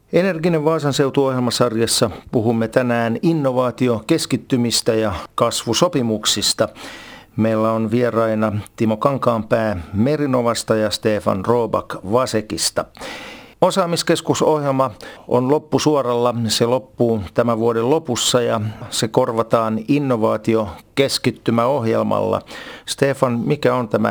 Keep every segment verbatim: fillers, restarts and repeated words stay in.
Energinen Vaasan seutu-ohjelmasarjassa puhumme tänään innovaatiokeskittymistä ja kasvusopimuksista. Meillä on vieraina Timo Kankaanpää Merinovasta ja Stefan Robak Vasekista. Osaamiskeskusohjelma on loppusuoralla, se loppuu tämän vuoden lopussa ja se korvataan innovaatiokeskittymäohjelmalla. Stefan, mikä on tämä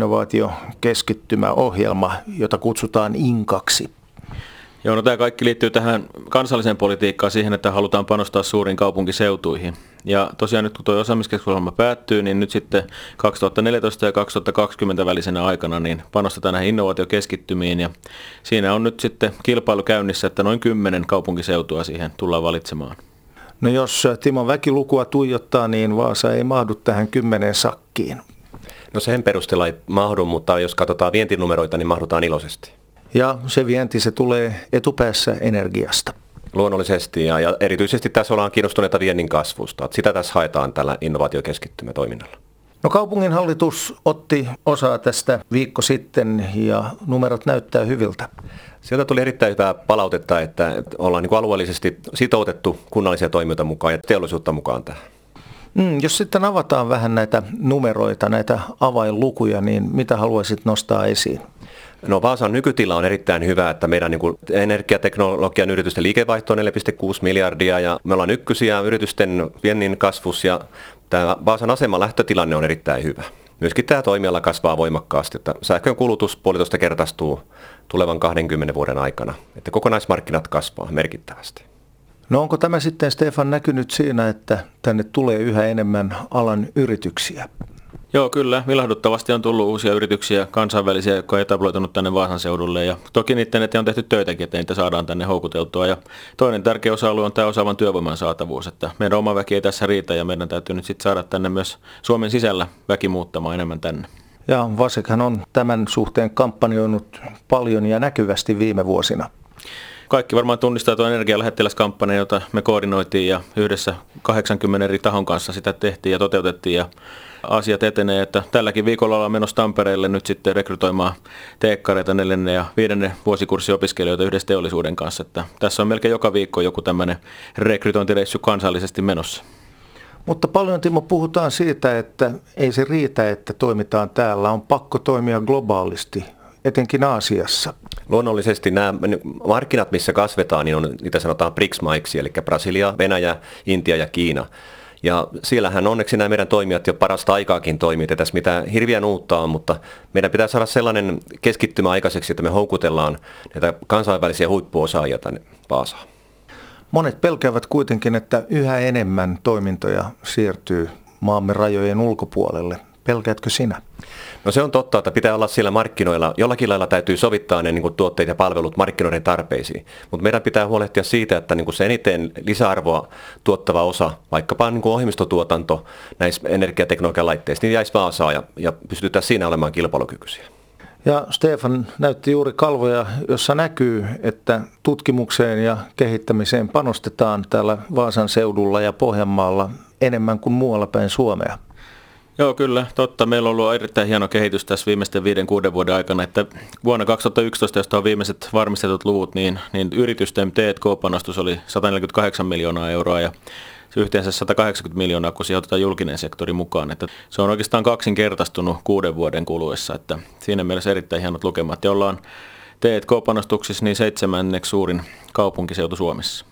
innovaatiokeskittymäohjelma, jota kutsutaan inkaksi? Joo, no tämä kaikki liittyy tähän kansalliseen politiikkaan siihen, että halutaan panostaa suuriin kaupunkiseutuihin. Ja tosiaan nyt kun tuo osaamiskeskusohjelma päättyy, niin nyt sitten kaksituhattaneljätoista ja kaksituhattakaksikymmentä välisenä aikana niin panostetaan näihin innovaatiokeskittymiin. Ja siinä on nyt sitten kilpailu käynnissä, että noin kymmenen kaupunkiseutua siihen tullaan valitsemaan. No jos Timon väkilukua tuijottaa, niin Vaasa ei mahdu tähän kymmenen sakkiin. No sen perusteella ei mahdu, mutta jos katsotaan vientinumeroita, niin mahdutaan iloisesti. Ja se vienti, se tulee etupäässä energiasta. Luonnollisesti ja, ja erityisesti tässä ollaan kiinnostuneita viennin kasvusta. Sitä tässä haetaan tällä innovaatiokeskittymätoiminnalla. No kaupunginhallitus otti osaa tästä viikko sitten ja numerot näyttää hyviltä. Sieltä tuli erittäin hyvää palautetta, että ollaan niin kuin alueellisesti sitoutettu kunnallisia toimijoita mukaan ja teollisuutta mukaan tähän. Mm, jos sitten avataan vähän näitä numeroita, näitä avainlukuja, niin mitä haluaisit nostaa esiin? No Vaasan nykytila on erittäin hyvä, että meidän niin kuin energiateknologian yritysten liikevaihto on neljä pilkku kuusi miljardia ja me ollaan ykkösiä yritysten viennin kasvussa ja tämä Vaasan aseman lähtötilanne on erittäin hyvä. Myöskin tämä toimiala kasvaa voimakkaasti, että sähkön kulutus puolitoista kertaistuu tulevan kahdenkymmenen vuoden aikana, että kokonaismarkkinat kasvaa merkittävästi. No onko tämä sitten, Stefan, näkynyt siinä, että tänne tulee yhä enemmän alan yrityksiä? Joo, kyllä. Vilahduttavasti on tullut uusia yrityksiä, kansainvälisiä, jotka on etabloitunut tänne Vaasan seudulle. Ja toki niiden eteen on tehty töitäkin, että niitä saadaan tänne houkuteltua. Ja toinen tärkeä osa-alue on tämä osaavan työvoiman saatavuus. Että meidän oma väki ei tässä riitä ja meidän täytyy nyt sitten saada tänne myös Suomen sisällä väki muuttamaan enemmän tänne. Ja Vasekhan on tämän suhteen kampanjoinut paljon ja näkyvästi viime vuosina. Kaikki varmaan tunnistaa tuon energialähettiläskampanja, jota me koordinoitiin ja yhdessä kahdeksankymmentä eri tahon kanssa sitä tehtiin ja toteutettiin. Ja asiat etenee, että tälläkin viikolla ollaan menossa Tampereelle nyt sitten rekrytoimaan teekkareita neljännen ja viidennen vuosikurssiopiskelijoita yhdessä teollisuuden kanssa. Että tässä on melkein joka viikko joku tämmöinen rekrytointireissu kansallisesti menossa. Mutta paljon, Timo, puhutaan siitä, että ei se riitä, että toimitaan täällä. On pakko toimia globaalisti, etenkin Aasiassa. Luonnollisesti nämä markkinat, missä kasvetaan, niin on, niitä sanotaan B R I C S-maiksi, eli Brasilia, Venäjä, Intia ja Kiina. Ja siellähän onneksi nämä meidän toimijat jo parasta aikaakin toimii, että tässä mitään hirveän uutta on, mutta meidän pitää saada sellainen keskittymä aikaiseksi, että me houkutellaan näitä kansainvälisiä huippuosaajia tänne Vaasaan. Monet pelkäävät kuitenkin, että yhä enemmän toimintoja siirtyy maamme rajojen ulkopuolelle. Pelkäätkö sinä? No se on totta, että pitää olla siellä markkinoilla. Jollakin lailla täytyy sovittaa ne niin kuin tuotteet ja palvelut markkinoiden tarpeisiin. Mutta meidän pitää huolehtia siitä, että niin kuin se eniten lisäarvoa tuottava osa, vaikkapa niin kuin ohjelmistotuotanto näissä energiateknologian laitteissa, niin jäisi Vaasaan ja, ja pystytään siinä olemaan kilpailukykyisiä. Ja Stefan näytti juuri kalvoja, jossa näkyy, että tutkimukseen ja kehittämiseen panostetaan täällä Vaasan seudulla ja Pohjanmaalla enemmän kuin muualla päin Suomea. Joo, kyllä, totta. Meillä on ollut erittäin hieno kehitys tässä viimeisten viiden, kuuden vuoden aikana, että vuonna kaksituhattayksitoista, josta on viimeiset varmistetut luvut, niin, niin yritysten T and K-panostus oli sata neljäkymmentäkahdeksan miljoonaa euroa ja yhteensä sata kahdeksankymmentä miljoonaa, kun siihen otetaan julkinen sektori mukaan. Että se on oikeastaan kaksinkertaistunut kuuden vuoden kuluessa, että siinä mielessä erittäin hienot lukemat. Ja ollaan T and K-panostuksissa niin seitsemänneksi suurin kaupunkiseutu Suomessa.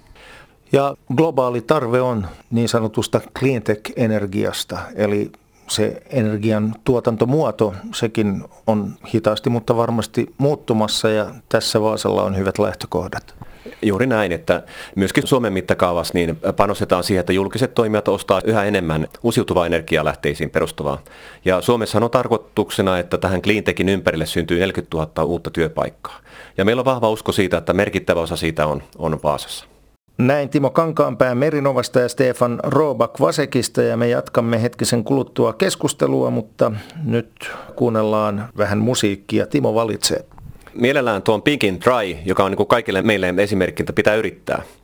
Ja globaali tarve on niin sanotusta cleantech-energiasta, eli se energian tuotantomuoto, sekin on hitaasti, mutta varmasti muuttumassa ja tässä Vaasalla on hyvät lähtökohdat. Juuri näin, että myöskin Suomen mittakaavassa niin panostetaan siihen, että julkiset toimijat ostaa yhä enemmän uusiutuvaa energialähteisiin perustuvaa. Ja Suomessa on tarkoituksena, että tähän cleantechin ympärille syntyy neljäkymmentätuhatta uutta työpaikkaa. Ja meillä on vahva usko siitä, että merkittävä osa siitä on, on Vaasassa. Näin Timo Kankaanpää Merinovasta ja Stefan Robak Vasekista ja me jatkamme hetkisen kuluttua keskustelua, mutta nyt kuunnellaan vähän musiikkia. Timo valitsee. Mielellään tuon Pink and Dry, joka on niin kuin kaikille meille esimerkki, että pitää yrittää.